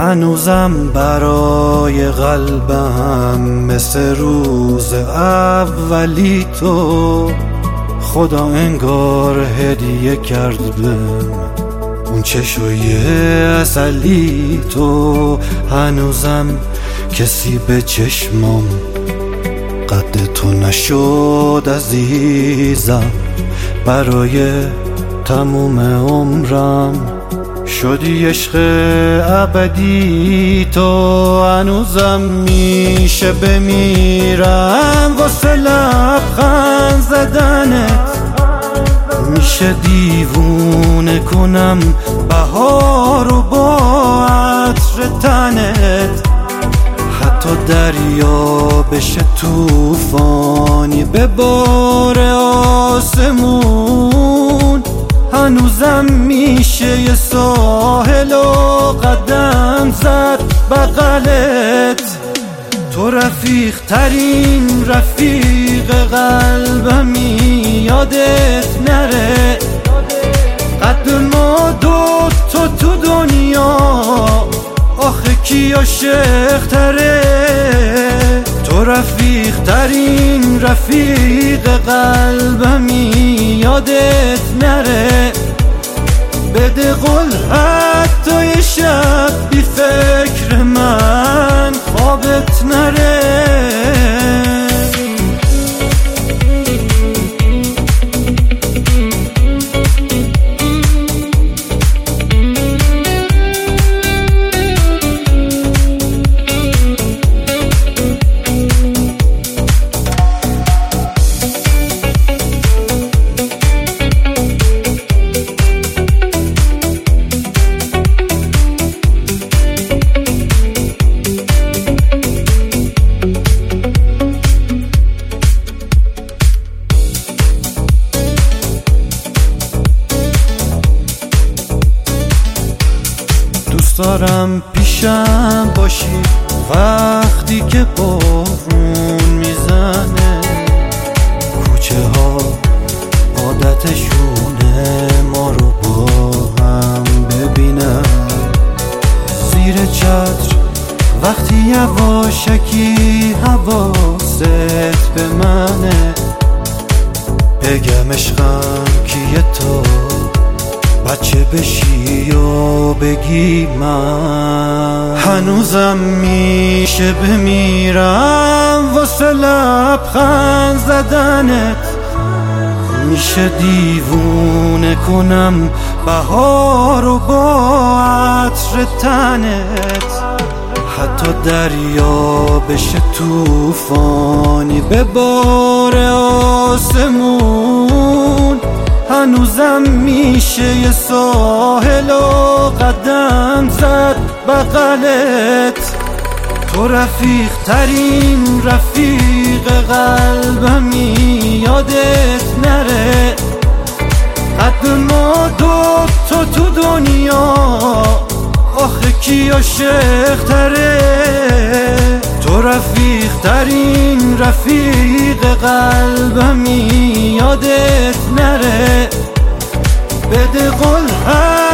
هنوزم برای قلبم مثل روز اولی تو خدا انگار هدیه کرد بهم اون چشوی عسلی تو. هنوزم کسی به چشمام قد تو نشد عزیزم، برای تموم عمرم شدی عشق ابدی تو. هنوزم میشه بمیرم واسه لبخند زدنت، میشه دیوونه کنم بهار و با عطر تنت، حتی دریا بشه طوفانی به بار آسمون. هنوزم میشه یه ساحل و قدم زد بغلت، تو رفیق ترین رفیق قلبمی، یادت نره قد ما تو دنیا آخه کی عاشق تره. تو رفیق ترین رفیق قلبمی، یادت نره بده قول حتی یه شب بی فکر من خوابت نره. دوست دارم پیشم باشی وقتی که بارون میزنه، کوچه ها عادتشونه ما رو با هم ببینن، زیر چتر وقتی یواشکی حواست به منه، بگم عشقم کیه تو بچه بشی و بگی من. هنوزم میشه بمیرم واسه لبخند زدنت، میشه دیوونه کنم بهار و با عطر تنت، حتی دریا بشه طوفانی به بار آسمون. هنوزم میشه یه ساحل و قدم زد بغلت، تو رفیق ترین رفیق قلبمی، یادت نره قد ما تو دنیا آخه کی عاشق تره. تو رفیق ترین رفیق قلبمی، یادت نره بده قول